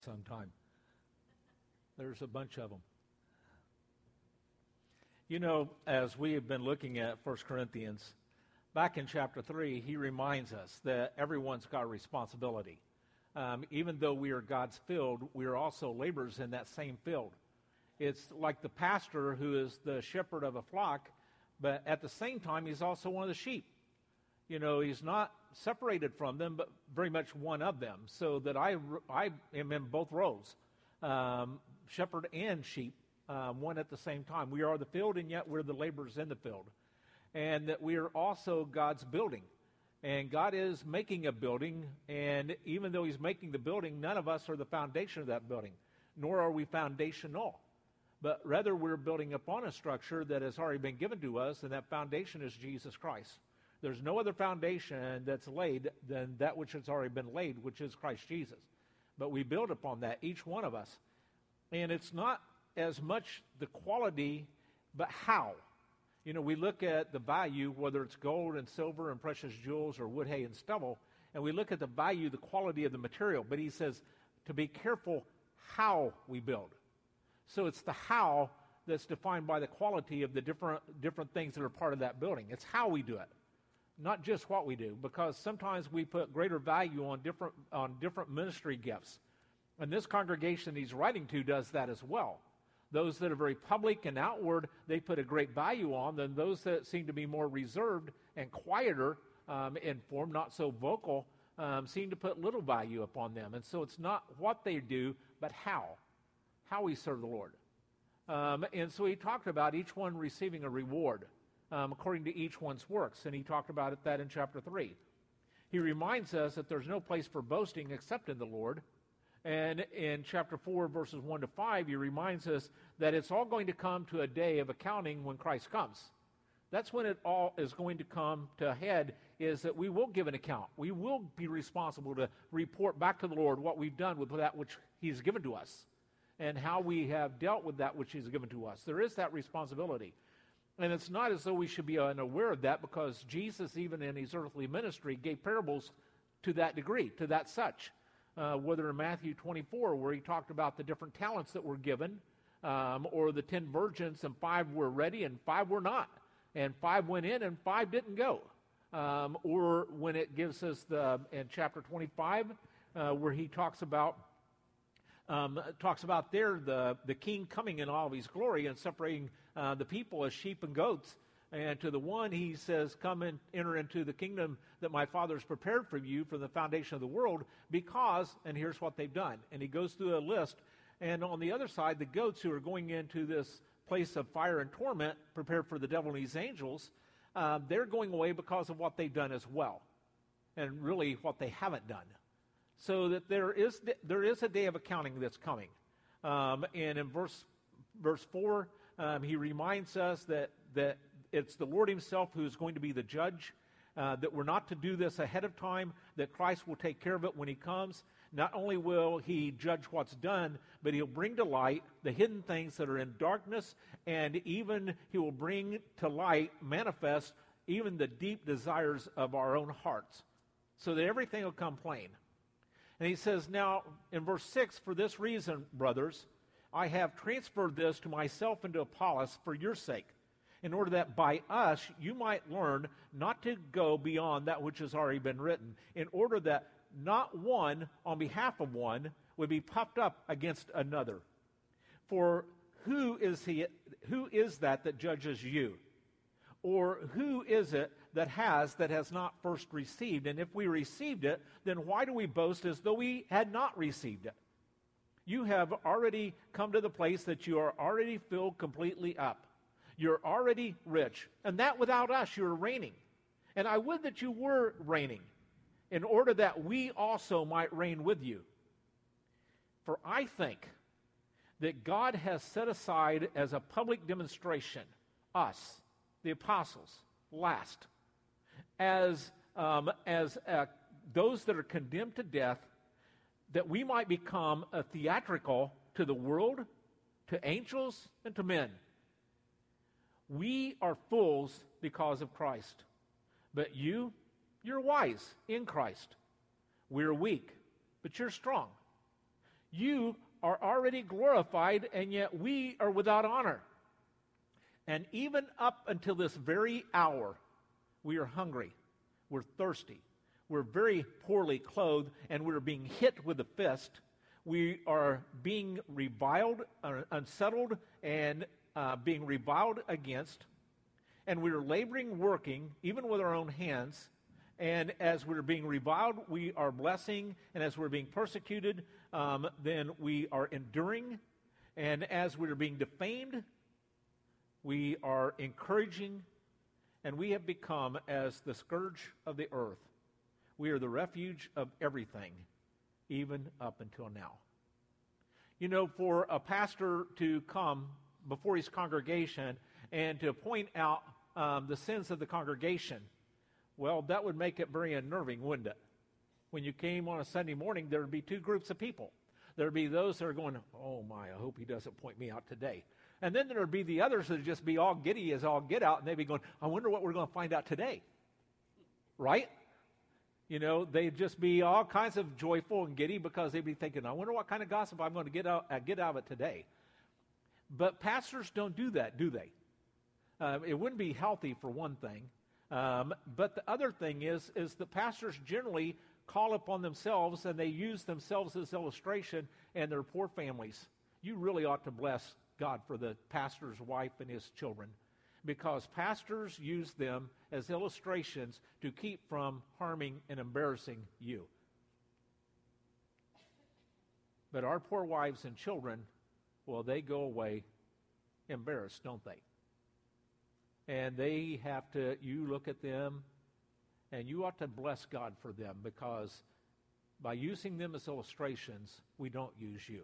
sometime. There's a bunch of them. You know, as we have been looking at 1 Corinthians, back in chapter 3, he reminds us that everyone's got a responsibility. Even though we are God's field, we are also laborers in that same field. It's like the pastor who is the shepherd of a flock, but at the same time, he's also one of the sheep. You know, he's not separated from them, but very much one of them, so that I am in both roles, shepherd and sheep, one at the same time. We are the field, and yet we're the laborers in the field. And that we are also God's building. And God is making a building, and even though he's making the building, none of us are the foundation of that building, nor are we foundational. But rather, we're building upon a structure that has already been given to us, and that foundation is Jesus Christ. There's no other foundation that's laid than that which has already been laid, which is Christ Jesus. But we build upon that, each one of us. And it's not as much the quality, but how. You know, we look at the value, whether it's gold and silver and precious jewels or wood, hay, and stubble, and we look at the value, the quality of the material. But he says to be careful how we build. So it's the how that's defined by the quality of the different things that are part of that building. It's how we do it, not just what we do, because sometimes we put greater value on different ministry gifts. And this congregation he's writing to does that as well. Those that are very public and outward, they put a great value on, than those that seem to be more reserved and quieter in form, not so vocal, seem to put little value upon them. And so it's not what they do, but how we serve the Lord. And so he talked about each one receiving a reward according to each one's works, and he talked about that in chapter 3. He reminds us that there's no place for boasting except in the Lord. And in chapter 4, verses 1 to 5, he reminds us that it's all going to come to a day of accounting when Christ comes. That's when it all is going to come to a head, is that we will give an account. We will be responsible to report back to the Lord what we've done with that which he's given to us and how we have dealt with that which he's given to us. There is that responsibility. And it's not as though we should be unaware of that, because Jesus, even in his earthly ministry, gave parables to that degree, to that such. Whether in Matthew 24, where he talked about the different talents that were given, or the 10 virgins, and 5 were ready and 5 were not. And 5 went in and 5 didn't go. Or when it gives us in chapter 25, where he talks about there the king coming in all of his glory and separating the people as sheep and goats. And to the one he says, come and enter into the kingdom that my Father has prepared for you from the foundation of the world, because, and here's what they've done. And he goes through a list. And on the other side, the goats who are going into this place of fire and torment, prepared for the devil and his angels, they're going away because of what they've done as well. And really what they haven't done. So that there is a day of accounting that's coming. And in verse 4, he reminds us that it's the Lord himself who is going to be the judge, that we're not to do this ahead of time, that Christ will take care of it when he comes. Not only will he judge what's done, but he'll bring to light the hidden things that are in darkness, and even he will bring to light, manifest, even the deep desires of our own hearts, so that everything will come plain. And he says, now, in verse 6, for this reason, brothers, I have transferred this to myself and to Apollos for your sake, in order that by us you might learn not to go beyond that which has already been written, in order that not one on behalf of one would be puffed up against another. For who is that judges you? Or who is it that has not first received? And if we received it, then why do we boast as though we had not received it? You have already come to the place that you are already filled completely up. You're already rich. And that without us, you're reigning. And I would that you were reigning, in order that we also might reign with you. For I think that God has set aside as a public demonstration us, the apostles, last, as those that are condemned to death, that we might become a theatrical to the world, to angels, and to men. We are fools because of Christ, but you're wise in Christ. We're weak, but you're strong. You are already glorified, and yet we are without honor. And even up until this very hour, we are hungry, we're thirsty, we're very poorly clothed, and we're being hit with a fist. We are being reviled, unsettled, and being reviled against. And we're laboring, working, even with our own hands. And as we're being reviled, we are blessing. And as we're being persecuted, then we are enduring. And as we're being defamed, we are encouraging. And we have become as the scourge of the earth. We are the refuge of everything, even up until now. You know, for a pastor to come before his congregation and to point out the sins of the congregation, well, that would make it very unnerving, wouldn't it? When you came on a Sunday morning, there would be two groups of people. There would be those that are going, oh my, I hope he doesn't point me out today. And then there would be the others that would just be all giddy as all get out, and they'd be going, I wonder what we're going to find out today. Right? You know, they'd just be all kinds of joyful and giddy because they'd be thinking, I wonder what kind of gossip I'm going to get out of it today. But pastors don't do that, do they? It wouldn't be healthy for one thing. But the other thing is that pastors generally call upon themselves and they use themselves as illustration and their poor families. You really ought to bless God for the pastor's wife and his children, because pastors use them as illustrations to keep from harming and embarrassing you. But our poor wives and children, well, they go away embarrassed, don't they? And they have to, you look at them, and you ought to bless God for them, because by using them as illustrations, we don't use you.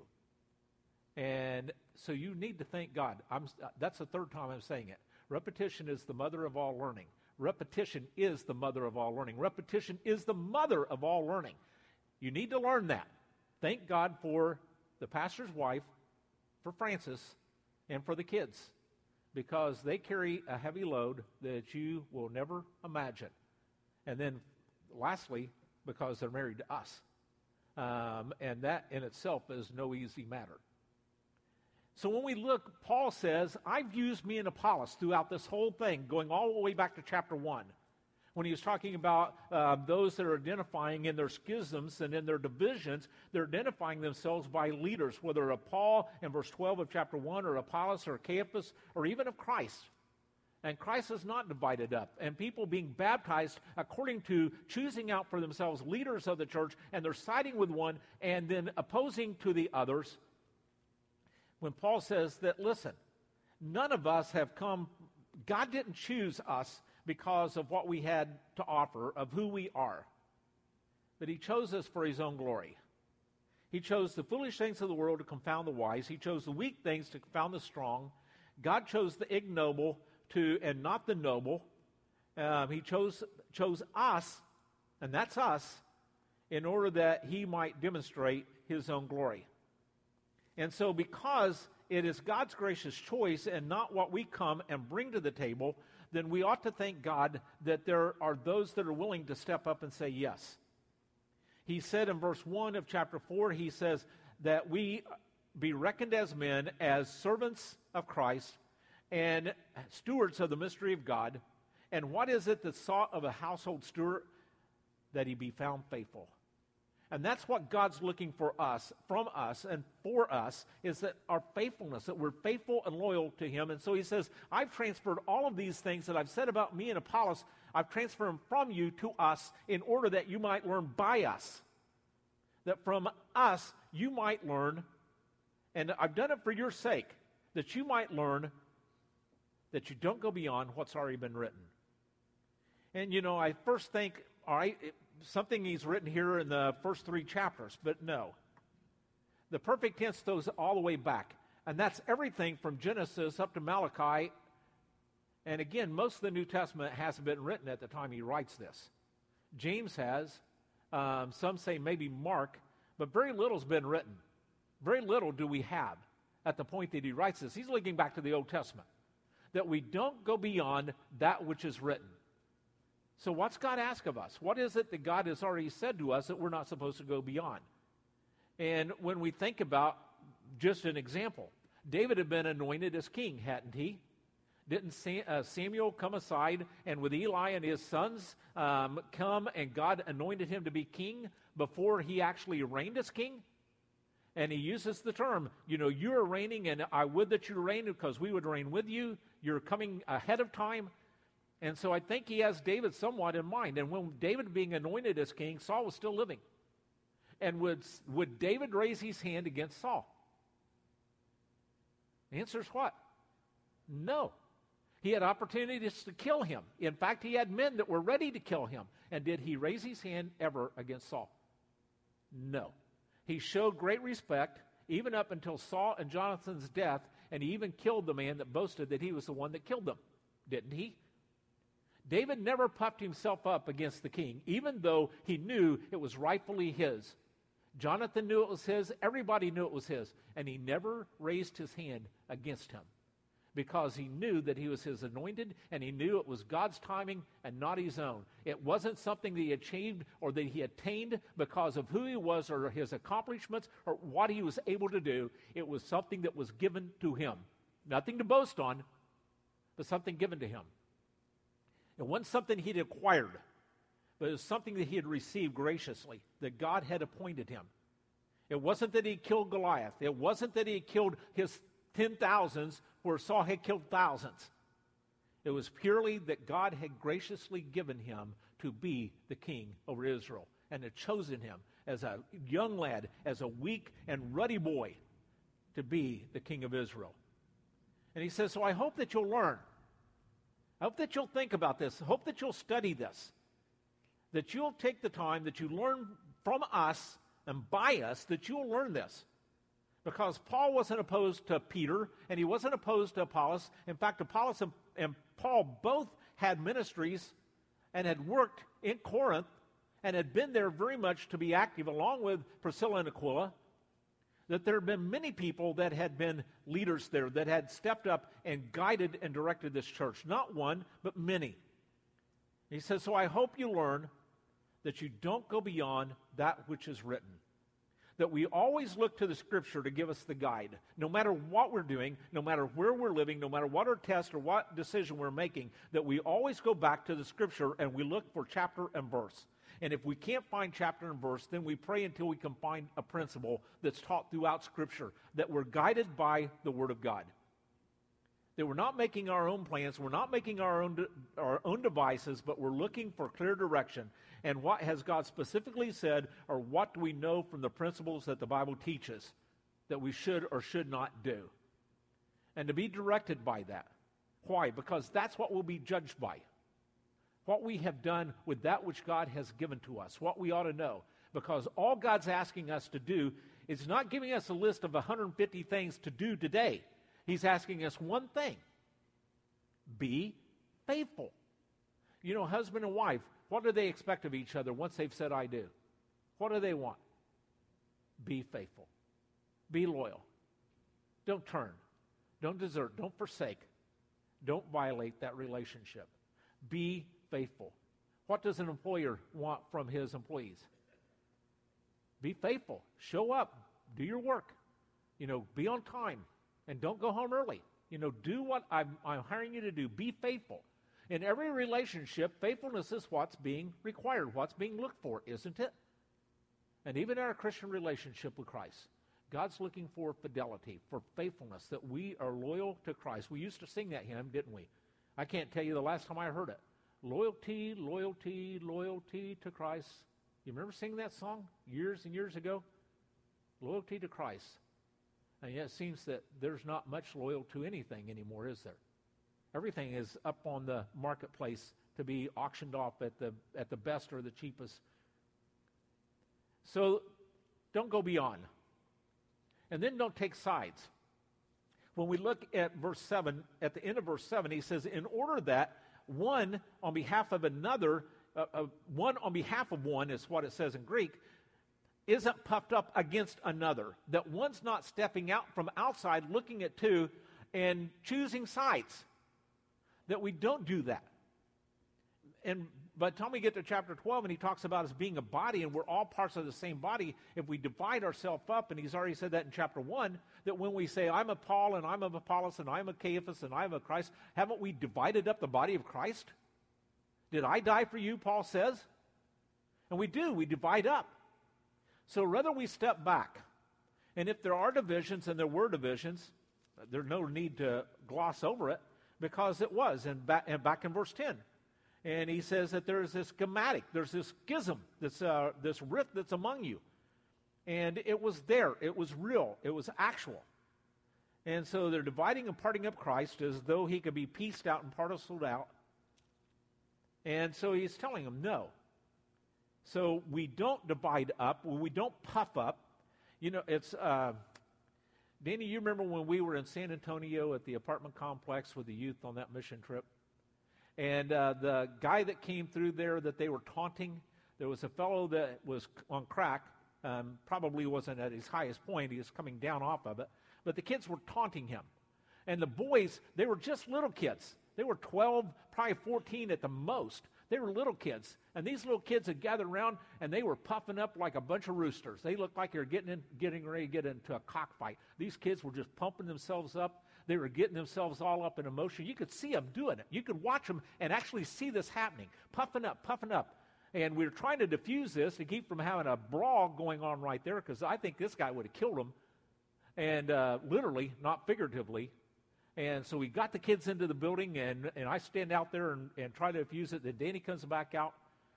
And so you need to thank God. That's the third time I'm saying it. Repetition is the mother of all learning. Repetition is the mother of all learning. Repetition is the mother of all learning. You need to learn that. Thank God for the pastor's wife, for Francis, and for the kids, because they carry a heavy load that you will never imagine. And then lastly, because they're married to us. And that in itself is no easy matter. So when we look, Paul says, I've used me and Apollos throughout this whole thing, going all the way back to chapter 1, when he was talking about those that are identifying in their schisms and in their divisions, they're identifying themselves by leaders, whether of Paul in verse 12 of chapter 1, or Apollos, or Cephas, or even of Christ. And Christ is not divided up. And people being baptized according to choosing out for themselves leaders of the church, and they're siding with one and then opposing to the others. When Paul says that, listen, none of us have come, God didn't choose us because of what we had to offer, of who we are. But he chose us for his own glory. He chose the foolish things of the world to confound the wise. He chose the weak things to confound the strong. God chose the ignoble and not the noble. He chose us, and that's us, in order that he might demonstrate his own glory. And so because it is God's gracious choice and not what we come and bring to the table, then we ought to thank God that there are those that are willing to step up and say yes. He said in verse 1 of chapter 4, he says that we be reckoned as men, as servants of Christ, and stewards of the mystery of God. And what is it that's sought of a household steward? That he be found faithful. And that's what God's looking for us, from us, and for us, is that our faithfulness, that we're faithful and loyal to him. And so he says, I've transferred all of these things that I've said about me and Apollos, I've transferred them from you to us in order that you might learn by us. That from us you might learn, and I've done it for your sake, that you might learn that you don't go beyond what's already been written. And you know, I first think, all right, something he's written here in the first 3 chapters, but no. The perfect tense goes all the way back, and that's everything from Genesis up to Malachi. And again, most of the New Testament hasn't been written at the time he writes this. James has, some say maybe Mark, but very little's been written. Very little do we have at the point that he writes this. He's looking back to the Old Testament, that we don't go beyond that which is written. So what's God ask of us? What is it that God has already said to us that we're not supposed to go beyond? And when we think about just an example, David had been anointed as king, hadn't he? Didn't Samuel come aside and with Eli and his sons come and God anointed him to be king before he actually reigned as king? And he uses the term, you're reigning and I would that you reign because we would reign with you. You're coming ahead of time. And so I think he has David somewhat in mind. And when David being anointed as king, Saul was still living. And would David raise his hand against Saul? The answer is what? No. He had opportunities to kill him. In fact, he had men that were ready to kill him. And did he raise his hand ever against Saul? No. He showed great respect even up until Saul and Jonathan's death, and he even killed the man that boasted that he was the one that killed them. Didn't he? David never puffed himself up against the king, even though he knew it was rightfully his. Jonathan knew it was his. Everybody knew it was his. And he never raised his hand against him because he knew that he was his anointed and he knew it was God's timing and not his own. It wasn't something that he achieved or that he attained because of who he was or his accomplishments or what he was able to do. It was something that was given to him. Nothing to boast on, but something given to him. It wasn't something he'd acquired, but it was something that he had received graciously, that God had appointed him. It wasn't that he killed Goliath. It wasn't that he killed his 10,000s where Saul had killed thousands. It was purely that God had graciously given him to be the king over Israel and had chosen him as a young lad, as a weak and ruddy boy to be the king of Israel. And he says, so I hope that you'll learn. I hope that you'll think about this. I hope that you'll study this. That you'll take the time, that you learn from us and by us, that you'll learn this. Because Paul wasn't opposed to Peter, and he wasn't opposed to Apollos. In fact, Apollos and Paul both had ministries and had worked in Corinth and had been there very much to be active, along with Priscilla and Aquila. That there had been many people that had been leaders there, that had stepped up and guided and directed this church. Not one, but many. He says, so I hope you learn that you don't go beyond that which is written. That we always look to the Scripture to give us the guide. No matter what we're doing, no matter where we're living, no matter what our test or what decision we're making, that we always go back to the Scripture and we look for chapter and verse. And if we can't find chapter and verse, then we pray until we can find a principle that's taught throughout Scripture, that we're guided by the Word of God. That we're not making our own plans, we're not making our own devices, but we're looking for clear direction. And what has God specifically said, or what do we know from the principles that the Bible teaches that we should or should not do? And to be directed by that. Why? Because that's what we'll be judged by. What we have done with that which God has given to us, what we ought to know. Because all God's asking us to do is not giving us a list of 150 things to do today. He's asking us one thing. Be faithful. Husband and wife, what do they expect of each other once they've said, I do? What do they want? Be faithful. Be loyal. Don't turn. Don't desert. Don't forsake. Don't violate that relationship. Be faithful. What does an employer want from his employees? Be faithful. Show up. Do your work. Be on time. And don't go home early. Do what I'm hiring you to do. Be faithful. In every relationship, faithfulness is what's being required, what's being looked for, isn't it? And even in our Christian relationship with Christ, God's looking for fidelity, for faithfulness, that we are loyal to Christ. We used to sing that hymn, didn't we? I can't tell you the last time I heard it. Loyalty, loyalty, loyalty to Christ. You remember singing that song years and years ago? Loyalty to Christ. And yet it seems that there's not much loyal to anything anymore, is there? Everything is up on the marketplace to be auctioned off at the best or the cheapest. So don't go beyond. And then don't take sides. When we look at verse 7, at the end of verse 7, he says, in order that one on behalf of another, one on behalf of one is what it says in Greek, isn't puffed up against another. That one's not stepping out from outside, looking at two, and choosing sides. That we don't do that. And By the time we get to chapter 12, and he talks about us being a body, and we're all parts of the same body, if we divide ourselves up, and he's already said that in chapter 1, that when we say, I'm a Paul, and I'm of Apollos, and I'm a Cephas, and I'm a Christ, haven't we divided up the body of Christ? Did I die for you, Paul says? And we do. We divide up. So rather we step back. And if there are divisions, and there were divisions, there's no need to gloss over it, because it was. And back in verse 10. And he says that there's this schematic, there's this schism, this rift that's among you. And it was there. It was real. It was actual. And so they're dividing and parting up Christ as though he could be pieced out and parceled out. And so he's telling them, no. So we don't divide up. We don't puff up. You know, it's, Danny, you remember when we were in San Antonio at the apartment complex with the youth on that mission trip? And the guy that came through there that they were taunting, there was a fellow that was on crack, probably wasn't at his highest point. He was coming down off of it. But the kids were taunting him. And the boys, they were just little kids. They were 12, probably 14 at the most. They were little kids. And these little kids had gathered around, and they were puffing up like a bunch of roosters. They looked like they were getting ready to get into a cockfight. These kids were just pumping themselves up. They were getting themselves all up in emotion. You could see them doing it. You could watch them and actually see this happening, puffing up, puffing up. And we were trying to diffuse this to keep from having a brawl going on right there, because I think this guy would have killed them, and literally, not figuratively. And so we got the kids into the building, and I stand out there and try to diffuse it. Then Danny comes back out.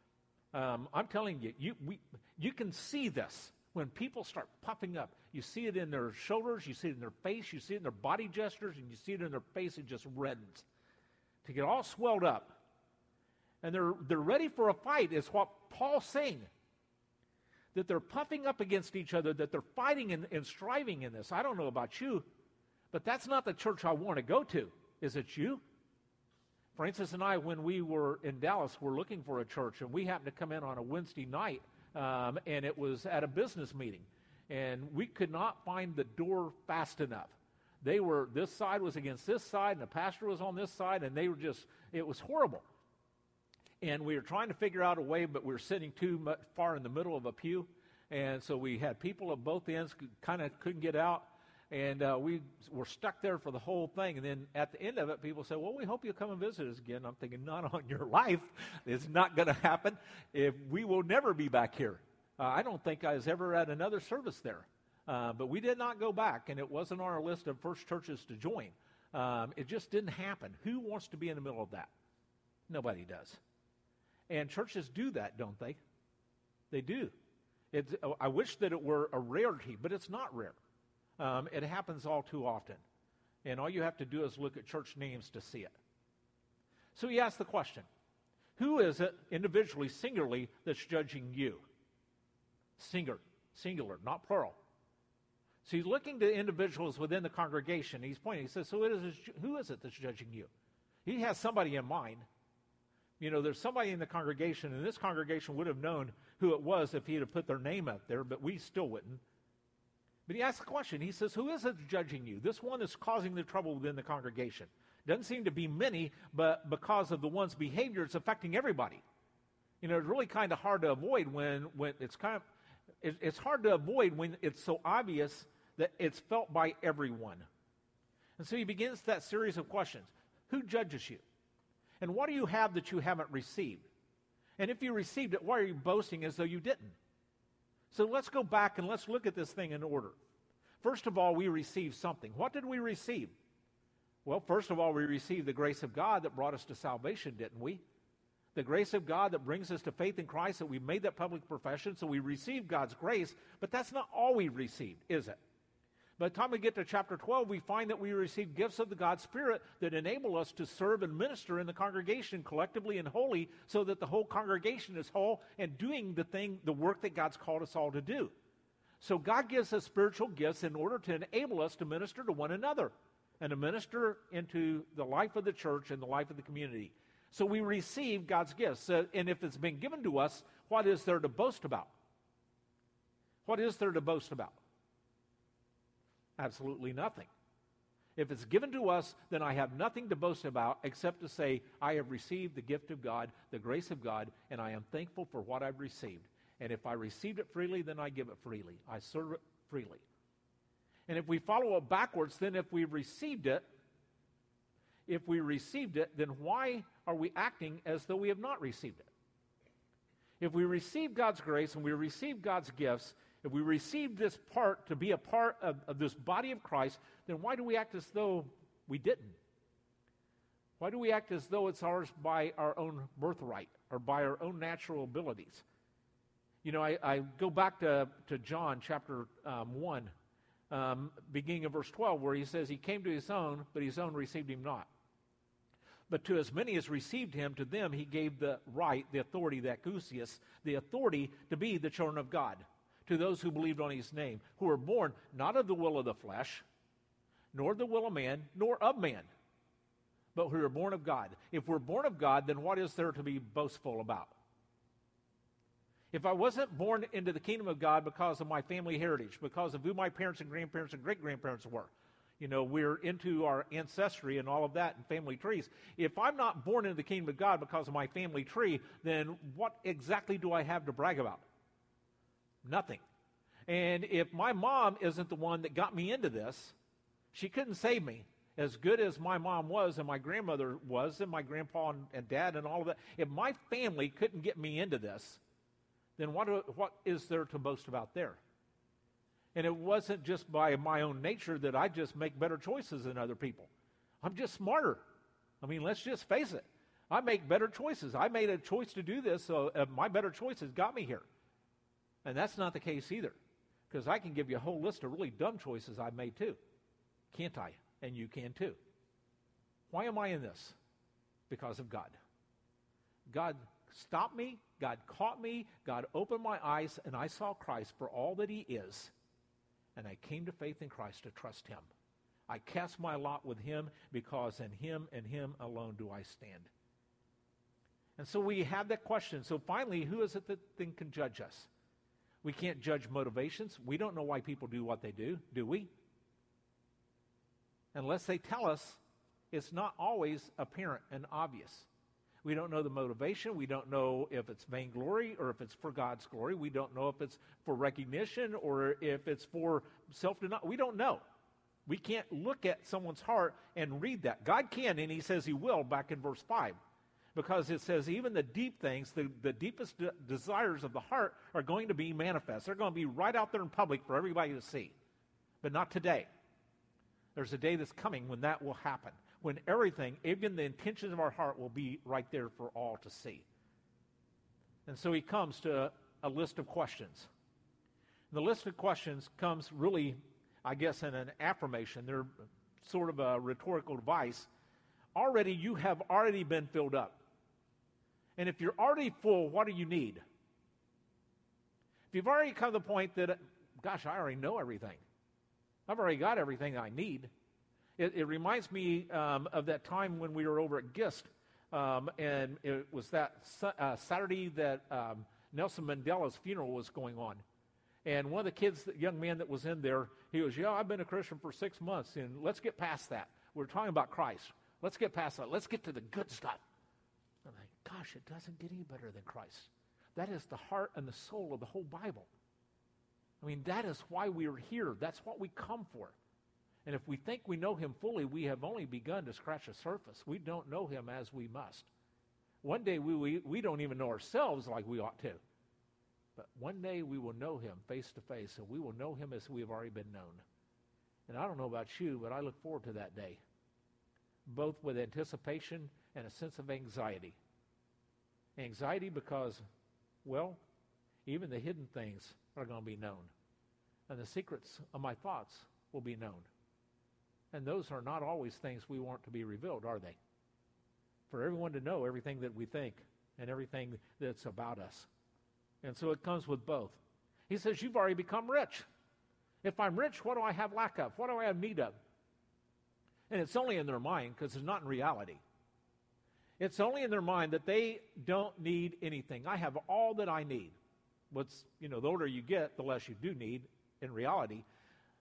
I'm telling you, you can see this. When people start puffing up, you see it in their shoulders, you see it in their face, you see it in their body gestures, and you see it in their face. It just reddens to get all swelled up. And they're ready for a fight, is what Paul's saying. That they're puffing up against each other, that they're fighting and striving in this. I don't know about you, but that's not the church I want to go to. Is it you? Francis and I, when we were in Dallas, were looking for a church, and we happened to come in on a Wednesday night. And it was at a business meeting, and we could not find the door fast enough. This side was against this side, and the pastor was on this side, and it was horrible. And we were trying to figure out a way, but we were sitting too far in the middle of a pew, and so we had people at both ends, kind of couldn't get out, and we were stuck there for the whole thing. And then at the end of it, people said, well, we hope you'll come and visit us again. I'm thinking, not on your life. It's not going to happen. We will never be back here. I don't think I was ever at another service there. But we did not go back, and it wasn't on our list of first churches to join. It just didn't happen. Who wants to be in the middle of that? Nobody does. And churches do that, don't they? They do. I wish that it were a rarity, but it's not rare. It happens all too often. And all you have to do is look at church names to see it. So he asked the question, who is it individually, singularly, that's judging you? Singular, not plural. So he's looking to individuals within the congregation. He's pointing. He says, so who is it that's judging you? He has somebody in mind. You know, there's somebody in the congregation, and this congregation would have known who it was if he had put their name up there, but we still wouldn't. But he asks the question. He says, who is it judging you? This one is causing the trouble within the congregation. Doesn't seem to be many, but because of the one's behavior, it's affecting everybody. You know, it's really kind of hard to avoid when it's hard to avoid when it's so obvious that it's felt by everyone. And so he begins that series of questions. Who judges you? And what do you have that you haven't received? And if you received it, why are you boasting as though you didn't? So let's go back and let's look at this thing in order. First of all, we received something. What did we receive? Well, first of all, we received the grace of God that brought us to salvation, didn't we? The grace of God that brings us to faith in Christ, that we made that public profession, so we received God's grace, but that's not all we received, is it? By the time we get to chapter 12, we find that we receive gifts of the God Spirit that enable us to serve and minister in the congregation collectively and wholly, so that the whole congregation is whole and doing the work that God's called us all to do. So God gives us spiritual gifts in order to enable us to minister to one another and to minister into the life of the church and the life of the community. So we receive God's gifts. And if it's been given to us, what is there to boast about? What is there to boast about? Absolutely nothing. If it's given to us, then I have nothing to boast about except to say, I have received the gift of God, the grace of God, and I am thankful for what I've received. And if I received it freely, then I give it freely. I serve it freely. And if we follow it backwards, then if we received it, then why are we acting as though we have not received it? If we receive God's grace and we receive God's gifts, if we receive this part to be a part of this body of Christ, then why do we act as though we didn't? Why do we act as though it's ours by our own birthright or by our own natural abilities? You know, I go back to John chapter 1, beginning of verse 12, where he says, he came to his own, but his own received him not. But to as many as received him, to them he gave the right, the authority, the exousias, the authority to be the children of God, to those who believed on his name, who were born not of the will of the flesh, nor the will of man, nor of man, but who are born of God. If we're born of God, then what is there to be boastful about? If I wasn't born into the kingdom of God because of my family heritage, because of who my parents and grandparents and great-grandparents were, you know, we're into our ancestry and all of that and family trees. If I'm not born into the kingdom of God because of my family tree, then what exactly do I have to brag about? Nothing. And if my mom isn't the one that got me into this, she couldn't save me. As good as my mom was and my grandmother was and my grandpa and dad and all of that, if my family couldn't get me into this, then what is there to boast about there? And it wasn't just by my own nature that I just make better choices than other people. I'm just smarter. I mean, let's just face it. I make better choices. I made a choice to do this, so my better choices got me here. And that's not the case either, because I can give you a whole list of really dumb choices I've made too. Can't I? And you can too. Why am I in this? Because of God. God stopped me. God caught me. God opened my eyes, and I saw Christ for all that he is. And I came to faith in Christ to trust him. I cast my lot with him because in him and him alone do I stand. And so we have that question. So finally, who is it that then can judge us? We can't judge motivations. We don't know why people do what they do we? Unless they tell us, it's not always apparent and obvious. We don't know the motivation. We don't know if it's vainglory or if it's for God's glory. We don't know if it's for recognition or if it's for self-denial. We don't know. We can't look at someone's heart and read that. God can, and he says he will back in verse 5. Because it says even the deep things, the deepest desires of the heart are going to be manifest. They're going to be right out there in public for everybody to see. But not today. There's a day that's coming when that will happen. When everything, even the intentions of our heart, will be right there for all to see. And so he comes to a list of questions. And the list of questions comes really, I guess, in an affirmation. They're sort of a rhetorical device. Already, you have already been filled up. And if you're already full, what do you need? If you've already come to the point that, gosh, I already know everything. I've already got everything I need. It reminds me of that time when we were over at GIST, and it was that Saturday that Nelson Mandela's funeral was going on. And one of the kids, the young man that was in there, he goes, yeah, I've been a Christian for 6 months, and let's get past that. We're talking about Christ. Let's get past that. Let's get to the good stuff. I'm like, gosh, it doesn't get any better than Christ. That is the heart and the soul of the whole Bible. I mean, that is why we are here. That's what we come for. And if we think we know him fully, we have only begun to scratch the surface. We don't know him as we must. One day we don't even know ourselves like we ought to. But one day we will know him face to face, and we will know him as we have already been known. And I don't know about you, but I look forward to that day, both with anticipation and a sense of anxiety. Anxiety because, well, even the hidden things are going to be known. And the secrets of my thoughts will be known. And those are not always things we want to be revealed, are they? For everyone to know everything that we think and everything that's about us. And so it comes with both. He says, you've already become rich. If I'm rich, what do I have lack of? What do I have need of? And it's only in their mind, because it's not in reality. It's only in their mind that they don't need anything. I have all that I need. The older you get, the less you do need in reality.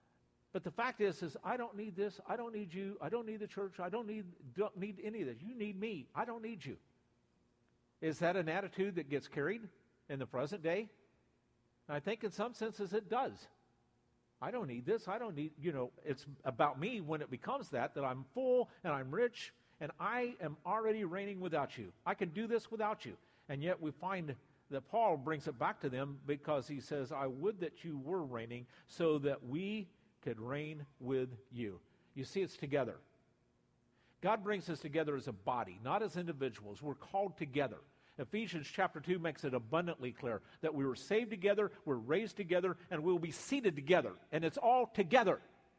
But the fact is I don't need this. I don't need you. I don't need the church. I don't need any of this. You need me. I don't need you. Is that an attitude that gets carried in the present day? I think in some senses it does. I don't need this. I don't need, it's about me when it becomes that I'm full and I'm rich and I am already reigning without you. I can do this without you. And yet we find that Paul brings it back to them because he says, I would that you were reigning so that we could reign with you. You see, it's together. God brings us together as a body, not as individuals. We're called together. Ephesians chapter 2 makes it abundantly clear that we were saved together, we're raised together, and we will be seated together. And it's all together.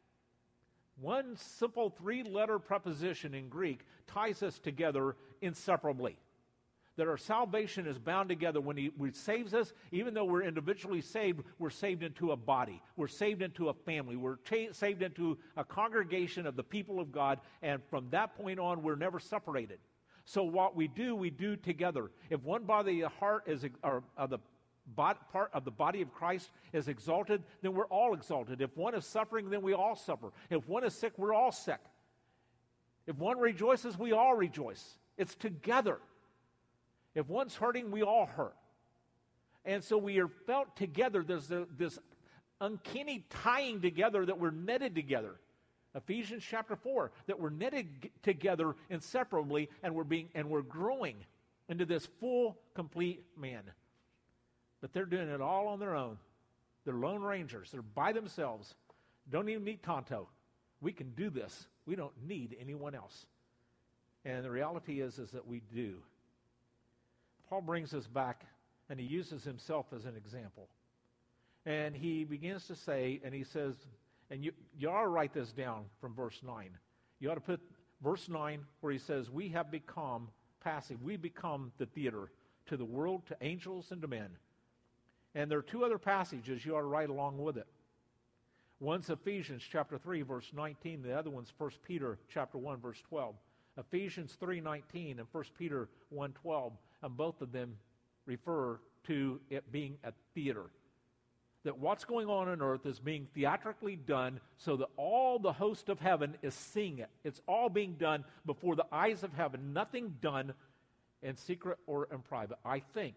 One simple 3-letter preposition in Greek ties us together inseparably. That our salvation is bound together. When He saves us, even though we're individually saved, we're saved into a body. We're saved into a family. We're saved into a congregation of the people of God. And from that point on, we're never separated. So what we do together. If one body of the heart is, or the part of the body of Christ is exalted, then we're all exalted. If one is suffering, then we all suffer. If one is sick, we're all sick. If one rejoices, we all rejoice. It's together. If one's hurting, we all hurt. And so we are felt together. There's this uncanny tying together that we're netted together. Ephesians chapter 4, that we're netted together inseparably, and we're growing into this full, complete man. But they're doing it all on their own. They're lone rangers. They're by themselves. Don't even need Tonto. We can do this. We don't need anyone else. And the reality is that we do. Paul brings us back, and he uses himself as an example. And he begins to say, and he says, and you ought to write this down from verse 9. You ought to put verse 9 where he says, we have become passive. We become the theater to the world, to angels, and to men. And there are 2 other passages you ought to write along with it. One's Ephesians chapter 3, verse 19. The other one's 1 Peter chapter 1, verse 12. Ephesians 3:19 and 1 Peter 1:12. And both of them refer to it being a theater. That what's going on earth is being theatrically done so that all the host of heaven is seeing it. It's all being done before the eyes of heaven. Nothing done in secret or in private. I think,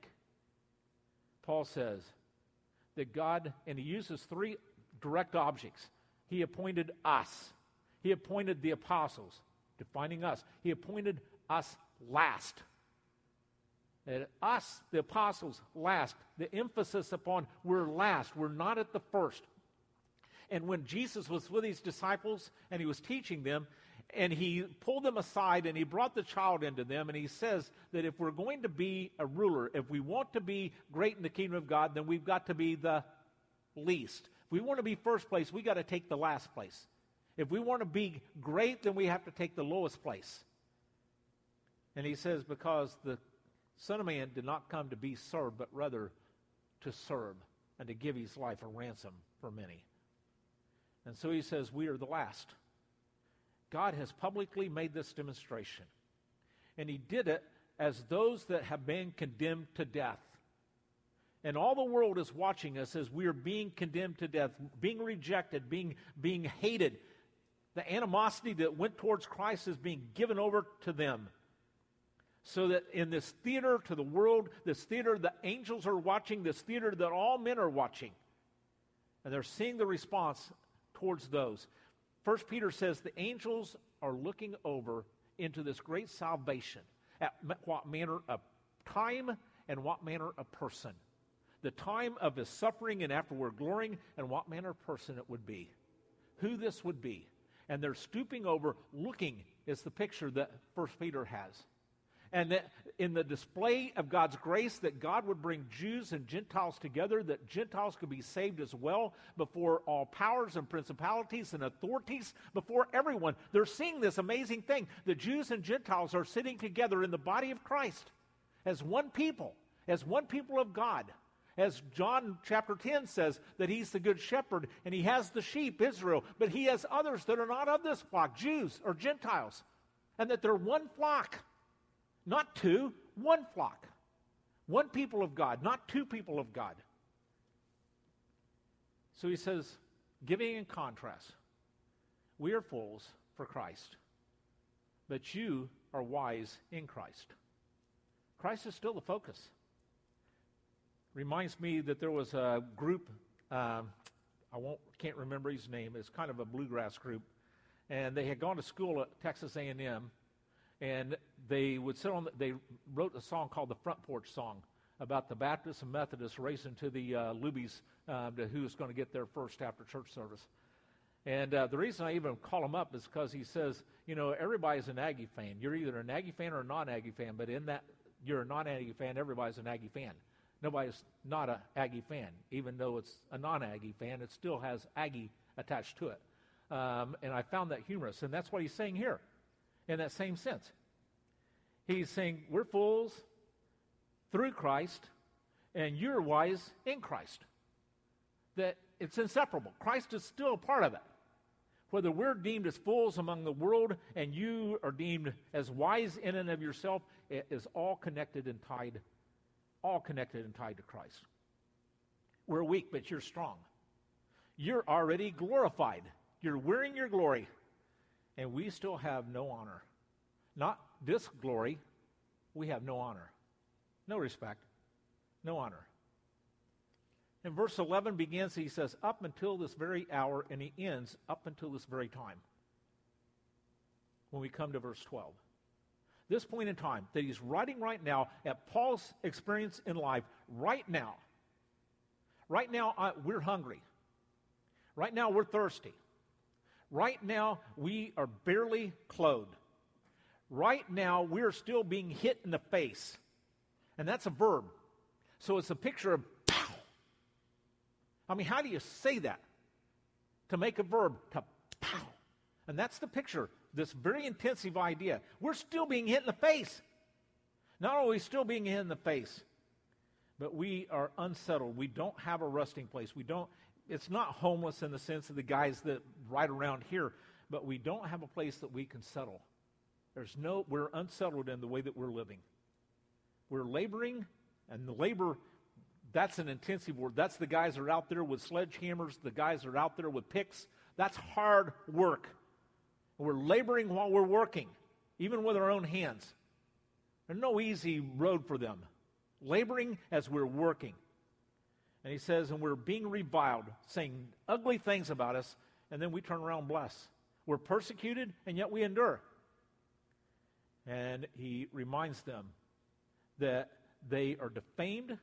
Paul says, that God, and he uses 3 direct objects. He appointed us. He appointed the apostles, defining us. He appointed us last. And us, the apostles, last. The emphasis upon we're last. We're not at the first. And when Jesus was with his disciples and he was teaching them, and he pulled them aside and he brought the child into them, and he says that if we're going to be a ruler, if we want to be great in the kingdom of God, then we've got to be the least. If we want to be first place, we got to take the last place. If we want to be great, then we have to take the lowest place. And he says, because the Son of Man did not come to be served, but rather to serve and to give his life a ransom for many. And so he says, we are the last. God has publicly made this demonstration. And he did it as those that have been condemned to death. And all the world is watching us as we are being condemned to death, being rejected, being hated. The animosity that went towards Christ is being given over to them. So that in this theater to the world, this theater the angels are watching, this theater that all men are watching. And they're seeing the response towards those. 1 Peter says the angels are looking over into this great salvation. At what manner of time and what manner of person. The time of his suffering and afterward glorying, and what manner of person it would be. Who this would be. And they're stooping over, looking, is the picture that 1 Peter has. And that in the display of God's grace, that God would bring Jews and Gentiles together, that Gentiles could be saved as well before all powers and principalities and authorities, before everyone. They're seeing this amazing thing. The Jews and Gentiles are sitting together in the body of Christ as one people of God. As John chapter 10 says, that he's the good shepherd and he has the sheep, Israel, but he has others that are not of this flock, Jews or Gentiles, and that they're one flock. Not 2, one flock. One people of God, not 2 people of God. So he says, giving in contrast, We are fools for Christ, but you are wise in Christ. Christ is still the focus. Reminds me that there was a group, can't remember his name. It's kind of a bluegrass group, and they had gone to school at Texas A&M, and they wrote a song called the Front Porch Song about the Baptists and Methodists racing to the Lubies to who's going to get there first after church service. And the reason I even call him up is because he says, everybody's an Aggie fan. You're either an Aggie fan or a non-Aggie fan, but in that you're a non-Aggie fan, everybody's an Aggie fan. Nobody's not an Aggie fan. Even though it's a non-Aggie fan, it still has Aggie attached to it. And I found that humorous, and that's what he's saying here in that same sense. He's saying, we're fools through Christ, and you're wise in Christ. That it's inseparable. Christ is still a part of it. Whether we're deemed as fools among the world and you are deemed as wise in and of yourself, it is all connected and tied to Christ. We're weak, but you're strong. You're already glorified. You're wearing your glory. And we still have no honor. Not this glory. We have no honor. No respect. No honor. In verse 11 begins, he says, up until this very hour, and he ends up until this very time. When we come to verse 12. This point in time that he's writing right now at Paul's experience in life, right now. Right now, we're hungry. Right now, we're thirsty. Right now, we are barely clothed. Right now, we're still being hit in the face. And that's a verb. So it's a picture of pow. I mean, how do you say that? To make a verb, to pow. And that's the picture, this very intensive idea. We're still being hit in the face. Not only still being hit in the face, but we are unsettled. We don't have a resting place. It's not homeless in the sense of the guys that ride around here, but we don't have a place that we can settle. We're unsettled in the way that we're living. We're laboring, and the labor, that's an intensive word. That's the guys that are out there with sledgehammers, the guys that are out there with picks. That's hard work. We're laboring while we're working, even with our own hands. There's no easy road for them. Laboring as we're working. And he says, and we're being reviled, saying ugly things about us, and then we turn around and bless. We're persecuted, and yet we endure. And he reminds them that they are defamed,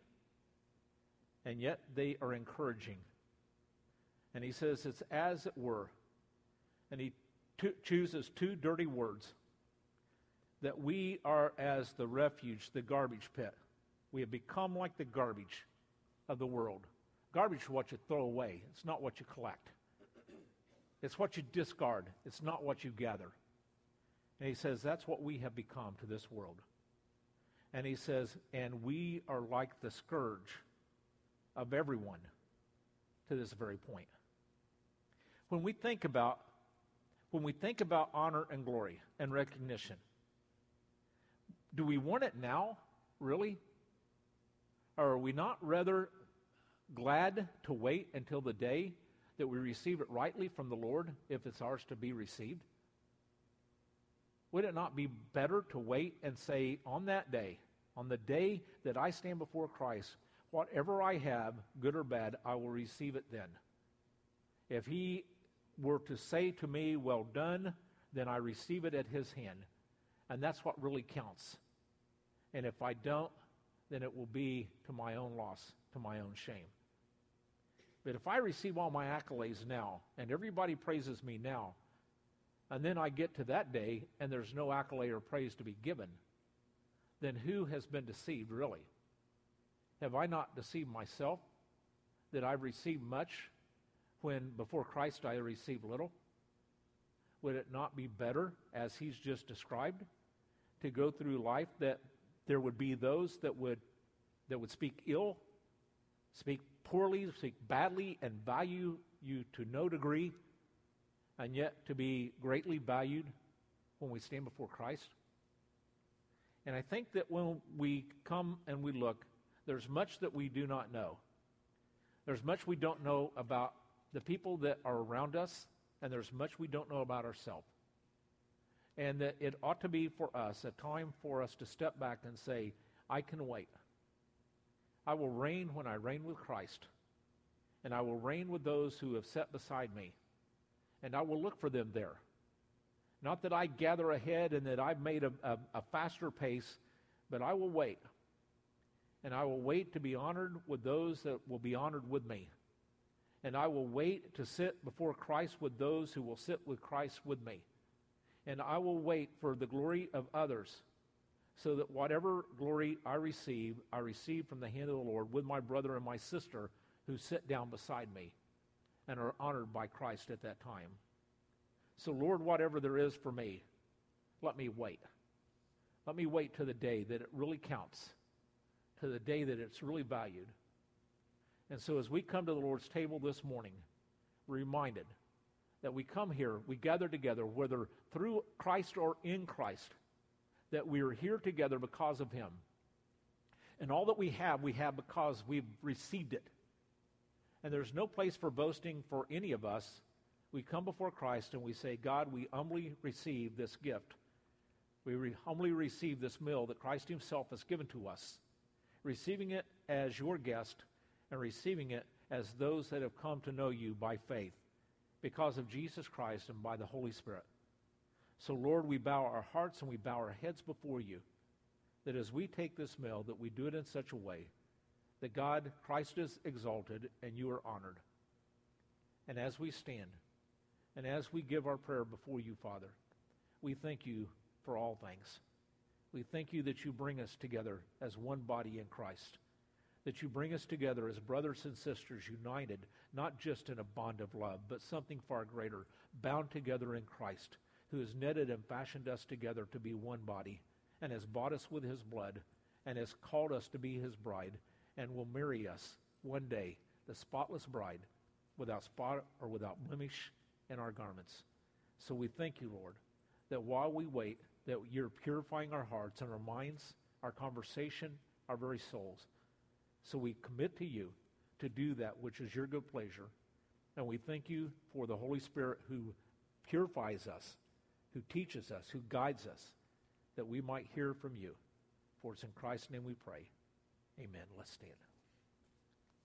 and yet they are encouraging. And he says it's as it were. And he chooses two dirty words. That we are as the refuge, the garbage pit. We have become like the garbage of the world. Garbage is what you throw away. It's not what you collect. It's what you discard. It's not what you gather. And he says that's what we have become to this world. And he says, and we are like the scourge of everyone to this very point. When we think about honor and glory and recognition, do we want it now, really? Or are we not rather glad to wait until the day that we receive it rightly from the Lord, if it's ours to be received? Would it not be better to wait and say, on that day, on the day that I stand before Christ, whatever I have, good or bad, I will receive it then. If he were to say to me, well done, then I receive it at his hand. And that's what really counts. And if I don't, then it will be to my own loss, to my own shame. But if I receive all my accolades now, and everybody praises me now, and then I get to that day, and there's no accolade or praise to be given, then who has been deceived, really? Have I not deceived myself, that I've received much, when before Christ I received little? Would it not be better, as he's just described, to go through life that there would be those that would speak ill, speak poorly, speak badly, and value you to no degree, and yet to be greatly valued when we stand before Christ? And I think that when we come and we look, there's much that we do not know. There's much we don't know about the people that are around us and there's much we don't know about ourselves. And that it ought to be for us a time for us to step back and say, I can wait. I will reign when I reign with Christ, and I will reign with those who have sat beside me, and I will look for them there. Not that I gather ahead and that I've made a faster pace, but I will wait. And I will wait to be honored with those that will be honored with me. And I will wait to sit before Christ with those who will sit with Christ with me. And I will wait for the glory of others, so that whatever glory I receive from the hand of the Lord with my brother and my sister who sit down beside me and are honored by Christ at that time. So, Lord, whatever there is for me, let me wait. Let me wait to the day that it really counts, to the day that it's really valued. And so as we come to the Lord's table this morning, we're reminded that we come here, we gather together, whether through Christ or in Christ, that we are here together because of him. And all that we have because we've received it. And there's no place for boasting for any of us. We come before Christ and we say, God, we humbly receive this gift. We humbly receive this meal that Christ himself has given to us, receiving it as your guest and receiving it as those that have come to know you by faith because of Jesus Christ and by the Holy Spirit. So, Lord, we bow our hearts and we bow our heads before you, that as we take this meal, that we do it in such a way that God, Christ is exalted and you are honored. And as we stand and as we give our prayer before you, Father, we thank you for all things. We thank you that you bring us together as one body in Christ, that you bring us together as brothers and sisters united, not just in a bond of love, but something far greater, bound together in Christ, who has knitted and fashioned us together to be one body, and has bought us with his blood, and has called us to be his bride, and will marry us one day, the spotless bride, without spot or without blemish in our garments. So we thank you, Lord, that while we wait, that you're purifying our hearts and our minds, our conversation, our very souls. So we commit to you to do that which is your good pleasure. And we thank you for the Holy Spirit who purifies us, who teaches us, who guides us, that we might hear from you. For it's in Christ's name we pray. Amen. Let's stand.